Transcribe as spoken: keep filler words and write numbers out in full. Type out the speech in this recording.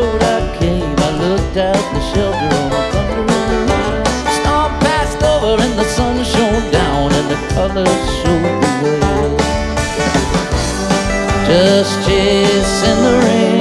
road I came, I looked out the shelter on a thundering night. Storm passed over and the sun shone down and the colors showed the way. Just chasing the rain